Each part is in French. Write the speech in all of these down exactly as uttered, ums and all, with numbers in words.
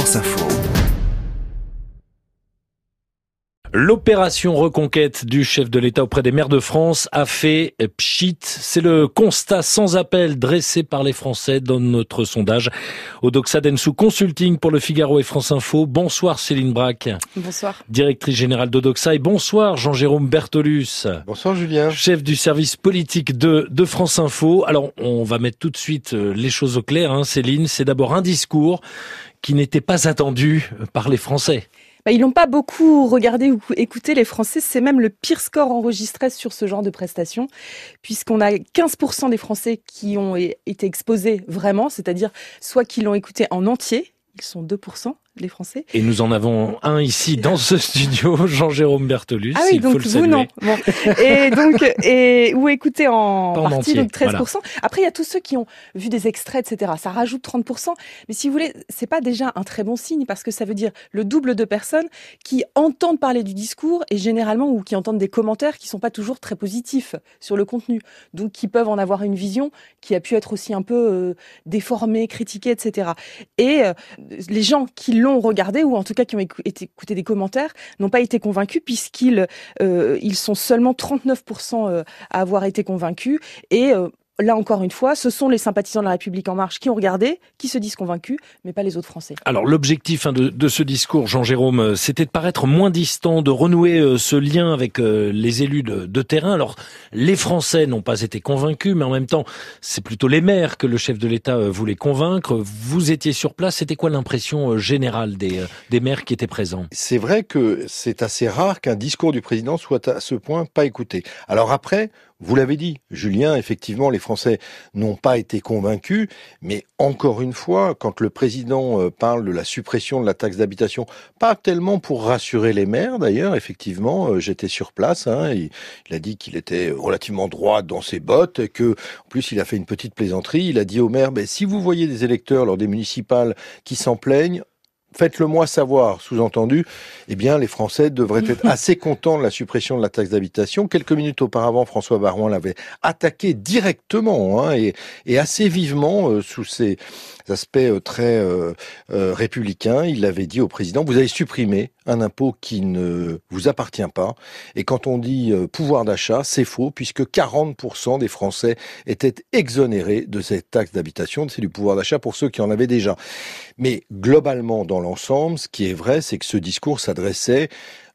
France Info. L'opération reconquête du chef de l'État auprès des maires de France a fait pchit. C'est le constat sans appel dressé par les Français dans notre sondage. Odoxa Densou Consulting pour Le Figaro et France Info. Bonsoir Céline Braque. Bonsoir. Directrice générale d'Odoxa. Et bonsoir Jean-Jérôme Bertolus. Bonsoir Julien. Chef du service politique de, de France Info. Alors on va mettre tout de suite les choses au clair, hein, Céline. C'est d'abord un discours qui n'était pas attendu par les Français. Bah, ils n'ont pas beaucoup regardé ou écouté, les Français. C'est même le pire score enregistré sur ce genre de prestations, puisqu'on a quinze pour cent des Français qui ont été exposés vraiment, c'est-à-dire soit qui l'ont écouté en entier, ils sont deux pour cent. Les Français. Et nous en avons un ici dans ce studio, Jean-Jérôme Bertolus. Ah oui, il donc faut le vous saluer. non. Bon. Et donc, et, ou écoutez en Pas en partie, entier, donc treize pour cent. voilà. Après, il y a tous ceux qui ont vu des extraits, et cetera. Ça rajoute trente pour cent. Mais si vous voulez, c'est pas déjà un très bon signe parce que ça veut dire le double de personnes qui entendent parler du discours et généralement, ou qui entendent des commentaires qui sont pas toujours très positifs sur le contenu. Donc, qui peuvent en avoir une vision qui a pu être aussi un peu euh, déformée, critiquée, et cetera. Et euh, les gens qui l'ont regardé, ou en tout cas qui ont écouté, écouté des commentaires, n'ont pas été convaincus puisqu'ils euh, ils sont seulement trente-neuf pour cent à avoir été convaincus. Et euh, là encore une fois, ce sont les sympathisants de La République En Marche qui ont regardé, qui se disent convaincus, mais pas les autres Français. Alors l'objectif hein, de, de ce discours, Jean-Jérôme, c'était de paraître moins distant, de renouer euh, ce lien avec euh, les élus de, de terrain. Alors les Français n'ont pas été convaincus, mais en même temps, c'est plutôt les maires que le chef de l'État euh, voulait convaincre. Vous étiez sur place, c'était quoi l'impression euh, générale des, euh, des maires qui étaient présents ? C'est vrai que c'est assez rare qu'un discours du président soit à ce point pas écouté. Alors après, vous l'avez dit, Julien, effectivement, les Français n'ont pas été convaincus, mais encore une fois, quand le président parle de la suppression de la taxe d'habitation, pas tellement pour rassurer les maires d'ailleurs, effectivement, j'étais sur place, hein, il, il a dit qu'il était relativement droit dans ses bottes, et que, en plus, il a fait une petite plaisanterie, il a dit aux maires, ben, si vous voyez des électeurs lors des municipales qui s'en plaignent, faites-le moi savoir, sous-entendu, eh bien, les Français devraient être assez contents de la suppression de la taxe d'habitation. Quelques minutes auparavant, François Baroin l'avait attaqué directement, hein, et, et assez vivement, euh, sous ses aspects euh, très euh, euh, républicains. Il avait dit au président, vous avez supprimé un impôt qui ne vous appartient pas. Et quand on dit euh, pouvoir d'achat, c'est faux, puisque quarante pour cent des Français étaient exonérés de cette taxe d'habitation. C'est du pouvoir d'achat pour ceux qui en avaient déjà. Mais globalement, dans l'ensemble, ce qui est vrai, c'est que ce discours s'adressait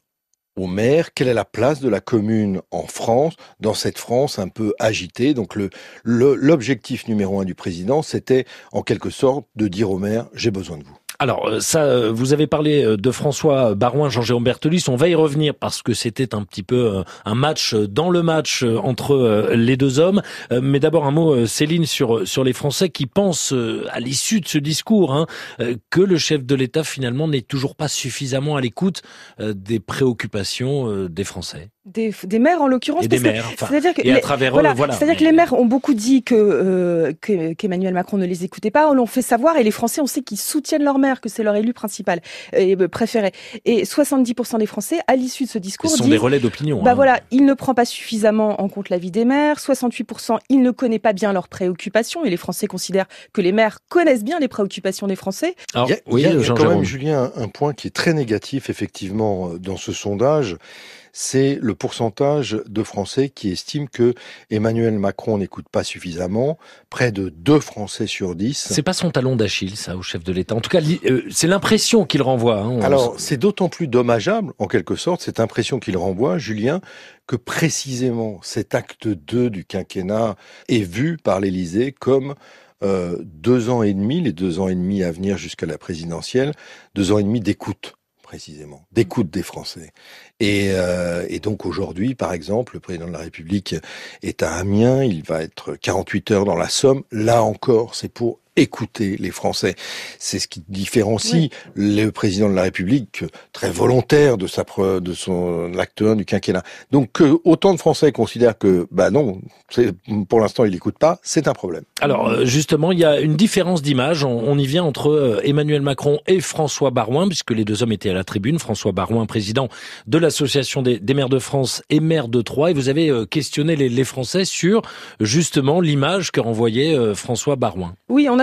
aux maires. Quelle est la place de la commune en France, dans cette France un peu agitée? Donc le, le, l'objectif numéro un du président, c'était en quelque sorte de dire aux maires, j'ai besoin de vous. Alors ça, vous avez parlé de François Baroin, Jean-Jérôme Bertolus, on va y revenir parce que c'était un petit peu un match dans le match entre les deux hommes. Mais d'abord un mot, Céline, sur sur les Français qui pensent à l'issue de ce discours hein, que le chef de l'État finalement n'est toujours pas suffisamment à l'écoute des préoccupations des Français. Des, des maires en l'occurrence. Et des maires. Enfin, c'est-à-dire que et à les, travers voilà, eux, voilà. C'est-à-dire que les maires ont beaucoup dit que, euh, que qu'Emmanuel Macron ne les écoutait pas. On l'ont fait savoir et les Français, on sait qu'ils soutiennent leur maire, que c'est leur élu principal et euh, préféré. Et soixante-dix pour cent des Français, à l'issue de ce discours, ce sont disent, des relais d'opinion. Bah hein. voilà, il ne prend pas suffisamment en compte l'avis des maires. soixante-huit pour cent, il ne connaît pas bien leurs préoccupations et les Français considèrent que les maires connaissent bien les préoccupations des Français. Alors, il y a, oui, il y a, il y a quand Jean-Jérôme. même, Julien, un, un point qui est très négatif, effectivement, dans ce sondage. C'est le pourcentage de Français qui estiment que Emmanuel Macron n'écoute pas suffisamment. Près de deux Français sur dix. C'est pas son talon d'Achille, ça, au chef de l'État. En tout cas, euh, c'est l'impression qu'il renvoie. Hein, Alors, c'est d'autant plus dommageable, en quelque sorte, cette impression qu'il renvoie, Julien, que précisément cet acte deux du quinquennat est vu par l'Élysée comme euh, deux ans et demi, les deux ans et demi à venir jusqu'à la présidentielle, deux ans et demi d'écoute. Précisément, d'écoute des Français. Et, euh, et donc aujourd'hui, par exemple, le président de la République est à Amiens, il va être quarante-huit heures dans la Somme. Là encore, c'est pour écouter les Français. C'est ce qui différencie oui. le président de la République, très volontaire de sa de son l'acte un du quinquennat. Donc que autant de Français considèrent que bah non, c'est, pour l'instant il n'écoute pas, c'est un problème. Alors justement, il y a une différence d'image, on, on y vient entre Emmanuel Macron et François Baroin, puisque les deux hommes étaient à la tribune. François Baroin, président de l'association des, des maires de France et maire de Troyes, et vous avez questionné les, les Français sur justement l'image que renvoyait François Baroin. Oui, on a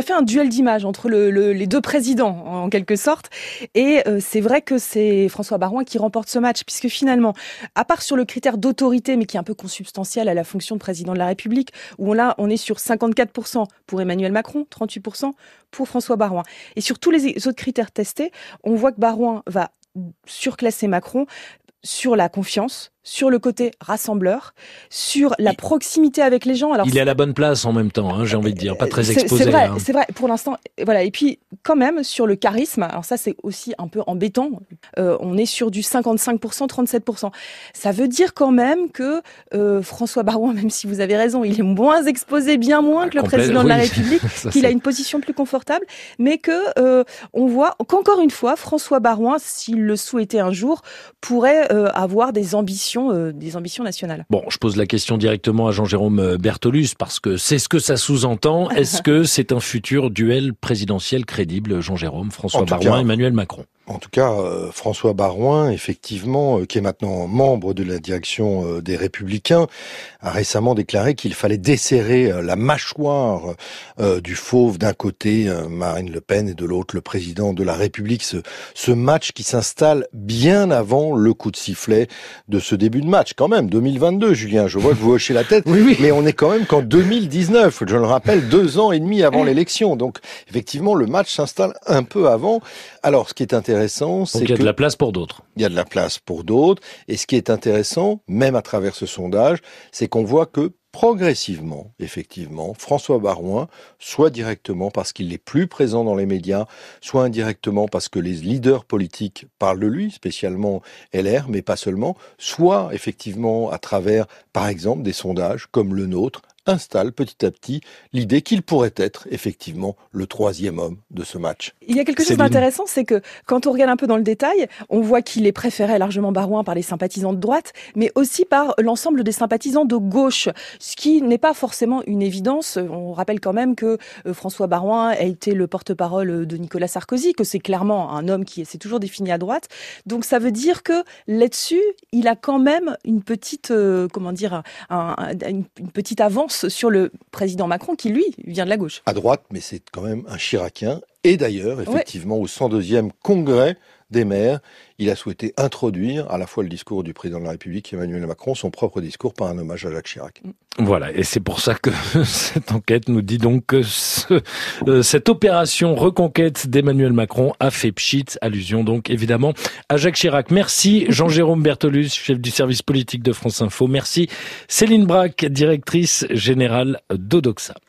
a fait un duel d'images entre le, le, les deux présidents, en quelque sorte. Et euh, c'est vrai que c'est François Baroin qui remporte ce match, puisque finalement, à part sur le critère d'autorité, mais qui est un peu consubstantiel à la fonction de président de la République, où là, on est sur cinquante-quatre pour cent pour Emmanuel Macron, trente-huit pour cent pour François Baroin. Et sur tous les autres critères testés, on voit que Baroin va surclasser Macron sur la confiance, sur le côté rassembleur, sur la proximité avec les gens. Alors, il est à la bonne place en même temps, hein, j'ai envie de dire, pas très c'est, exposé. C'est vrai, hein. c'est vrai, pour l'instant, voilà. Et puis, quand même, sur le charisme, alors ça, c'est aussi un peu embêtant, euh, on est sur du cinquante-cinq pour cent, trente-sept pour cent. Ça veut dire quand même que euh, François Baroin, même si vous avez raison, il est moins exposé, bien moins ah, que le complète, président oui. de la République, ça, qu'il c'est... a une position plus confortable, mais que euh, on voit qu'encore une fois, François Baroin, s'il le souhaitait un jour, pourrait euh, avoir des ambitions Euh, des ambitions nationales. Bon, je pose la question directement à Jean-Jérôme Bertolus parce que c'est ce que ça sous-entend. Est-ce que c'est un futur duel présidentiel crédible, Jean-Jérôme, François Baroin, Emmanuel Macron? En tout cas, euh, François Baroin, effectivement, euh, qui est maintenant membre de la direction euh, des Républicains, a récemment déclaré qu'il fallait desserrer euh, la mâchoire euh, du fauve d'un côté, euh, Marine Le Pen, et de l'autre, le président de la République. Ce, ce match qui s'installe bien avant le coup de sifflet de ce début de match. Quand même, deux mille vingt-deux, Julien, je vois que vous hochez la tête, oui, oui. mais on est quand même qu'en deux mille dix-neuf, je le rappelle, deux ans et demi avant l'élection. Donc, effectivement, le match s'installe un peu avant. Alors, ce qui est intéressant, c'est Donc il y a de la place pour d'autres. Il y a de la place pour d'autres. Et ce qui est intéressant, même à travers ce sondage, c'est qu'on voit que progressivement, effectivement, François Baroin, soit directement parce qu'il n'est plus présent dans les médias, soit indirectement parce que les leaders politiques parlent de lui, spécialement L R, mais pas seulement, soit effectivement à travers, par exemple, des sondages comme le nôtre, installe petit à petit l'idée qu'il pourrait être effectivement le troisième homme de ce match. Il y a quelque chose d'intéressant, c'est que quand on regarde un peu dans le détail, on voit qu'il est préféré largement Baroin par les sympathisants de droite, mais aussi par l'ensemble des sympathisants de gauche, ce qui n'est pas forcément une évidence. On rappelle quand même que François Baroin a été le porte-parole de Nicolas Sarkozy, que c'est clairement un homme qui s'est toujours défini à droite. Donc ça veut dire que là-dessus, il a quand même une petite, euh, comment dire, un, un, une, une petite avance sur le président Macron qui, lui, vient de la gauche. À droite, mais c'est quand même un Chiracien. Et d'ailleurs, effectivement, ouais. au cent deuxième congrès des maires, il a souhaité introduire à la fois le discours du président de la République, Emmanuel Macron, son propre discours par un hommage à Jacques Chirac. Voilà, et c'est pour ça que cette enquête nous dit donc que ce, euh, cette opération reconquête d'Emmanuel Macron a fait pchit, allusion donc évidemment à Jacques Chirac. Merci Jean-Jérôme Bertolus, chef du service politique de France Info. Merci Céline Braque, directrice générale d'Odoxa.